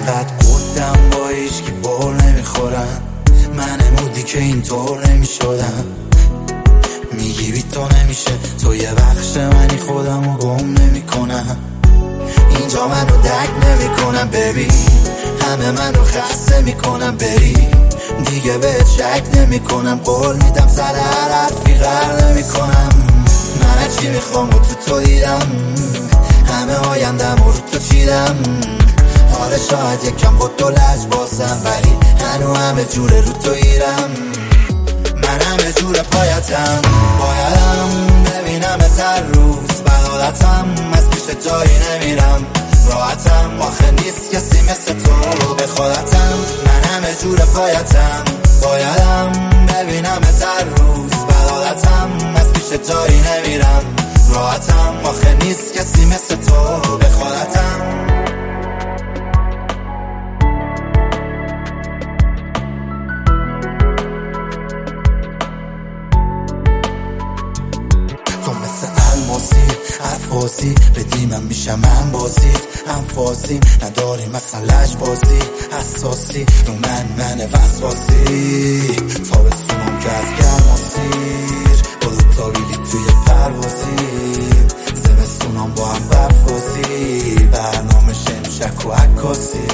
انقدر قدم با هیچکی بول نمیخورم، من مودی که اینطور نمیشدم. میگی بی تو نمیشه، تو یه بخش منی، خودمو گم نمیکنم. اینجا منو درک نمیکنم ببین، همه منو خسته میکنم بری. دیگه بهت شک نمیکنم، قول میدم سر هر حرفی غر نمیکنم. من چی میخوام و تو دیدم، همه آیندم رو تو چیدم. حالا شاید یکم با تو لج بازم، ولی هنو همه جوره رو تو ایرم. من همه جور پایتم، بایدم ببینم هر روز بغلتم. از پیش جایی نمیرم، راحتم آخه نیست کسی مثل تو به خودتم. من همه جور پایتم، بایدم ببینم هر روز بغلتم. از پیش جایی نمیرم، راحتم آخه نیست کسی مثل تو به خودتم. تو مثل الماسی عفاسی بدی من میشم من بازید انفاسی. نداری مثل لج بازی حساسی، رو من وسواسی. تابستونم که از گرماسیر با دوتا بیلی توی پروازی. زمستونم با هم برفازی، برنامه شمشک و عکاسی.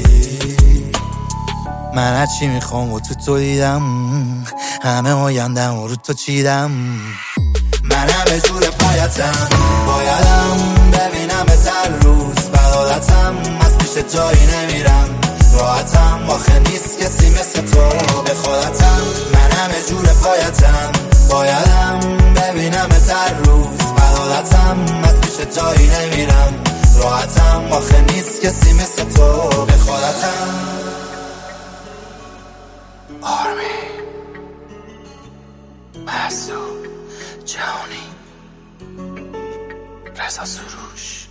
من هرچی میخوام و تو دیدم، همه آیندم رو تو چیدم. من همه جور پایتم، بایدم ببینم هر روز بغلتم. از پیش جایی نمیرم، راحتم آخه نیست کسی مثل تو به خودتم. من همه جور پایتم، بایدم ببینم هر روز بغلتم. از پیش جایی نمیرم، راحتم آخه نیست کسی مثل تو به خودتم. آرمی محسوب جهانی رضا سروش.